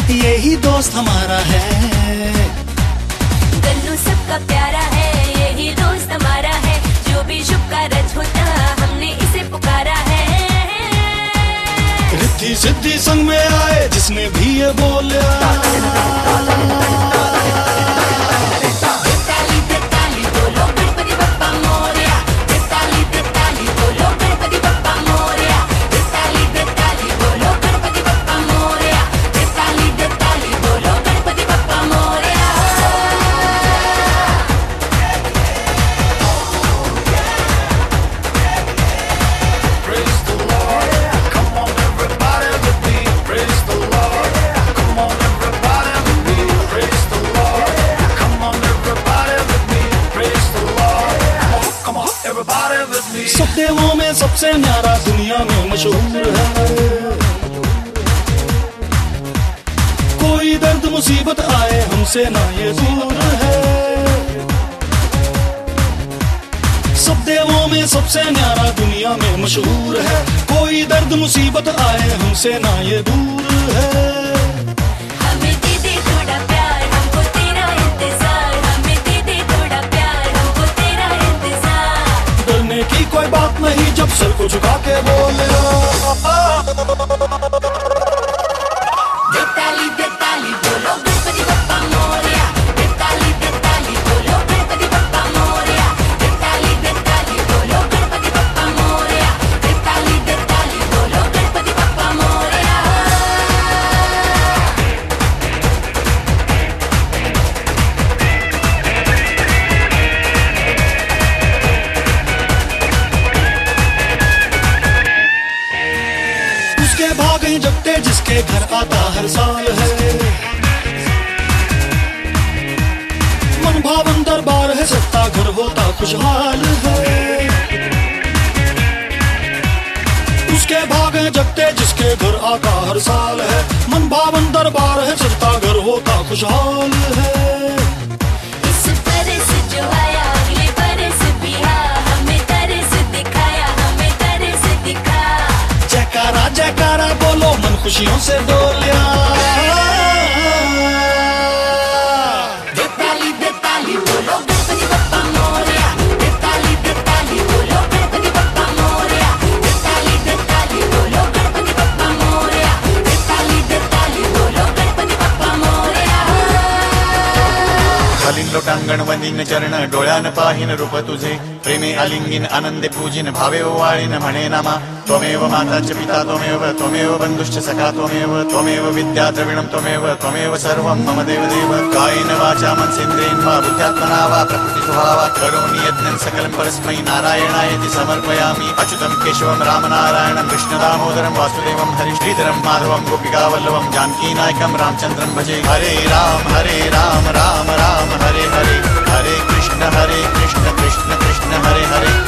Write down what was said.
यही दोस्त हमारा है। गन्नू सबका प्यारा है, यही दोस्त हमारा है। जो भी शुभ कार्य होता हमने इसे पुकारा है। रिद्धि सिद्धि संग में आए जिसने भी ये बोला। सब देवों में सबसे न्यारा दुनिया में मशहूर है। कोई दर्द मुसीबत आए हमसे ना ये दूर है। सब देवों में सबसे न्यारा दुनिया में मशहूर है। कोई दर्द मुसीबत आए हमसे ना ये दूर है। की कोई बात नहीं जब सर को झुका के बोले। देताली देताली बोलो गणपति बप्पा मोरया। देताली देताली बोलो गणपति बप्पा मोरया। देताली देताली बोलो गणपति बप्पा मोरया। देताली देताली बोलो गणपति बप्पा मोरया। भागे जगते जिसके घर आता हर साल है। मन भावन दरबार है, सत्ता घर होता खुशहाल है। उसके भागे जगते जिसके घर आता हर साल है। मन भावन दरबार है, सत्ता घर होता खुशहाल है। इस बरस जो आया अगले बरस भी आ, हमें तरस दिखाया, हमें तरस दिखा। जयकारा जयकारा बोलो मन खुशियों से डोलिया। देताली देताली बोलो गणपति बप्पा मोरया। देताली देताली बोलो गणपति बप्पा मोरया। देताली देताली बोलो गणपति बप्पा मोरया। देताली देताली बोलो गणपति बप्पा मोरया। खालीन लोटांगण वंदीन चरण डोळ्यान पाहीन रूप तुझे। प्रेमे आलिंगीन आनंदे पूजिन भावे ओवाळीन म्हणे नामा। त्वमेव माता च पिता त्वमेव, त्वमेव बन्धुश्च सखा त्वमेव, त्वमेव विद्या द्रविणं त्वमेव, त्वमेव सर्वं मम देवदेव। कायेन वाचा मनसेन्द्रियेण वा बुद्ध्यात्मना वा प्रकृतिस्वभावात् करोमि यज्ञं सकलं परस्मै नारायणायेति समर्पयामि। अच्युतं केशवं रामनारायणं कृष्णदामोदरं वासुदेवं हरि श्रीधरं माधवं गोपिकावल्लभं जानकीनायकं रामचन्द्रं भजे। हरे राम राम राम हरे हरे। हरे कृष्ण कृष्ण कृष्ण हरे हरे।